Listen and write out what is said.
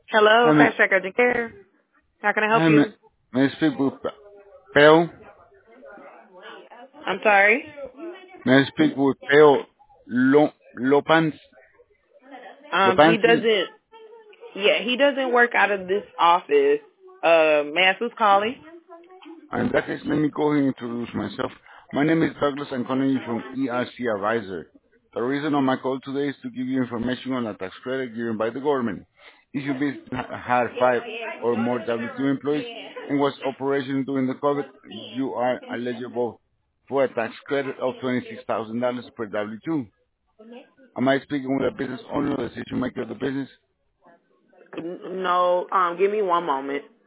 Hello, Hi, Fast Track Urgent Care. How can I help hi, you? may I speak with Peo? I'm sorry. May I speak with Peo Lopans, He Lopansi? doesn't. Yeah, he doesn't work out of this office. May I ask who's calling? In that case, let me go ahead and introduce myself. My name is Douglas. I'm calling you from ERC Advisor. The reason of my call today is to give you information on a tax credit given by the government. If your business had 5 or more W-2 employees and was operating during the COVID, you are eligible for a tax credit of $26,000 per W-2. Am I speaking with a business owner or decision maker of the business? No. Give me one moment.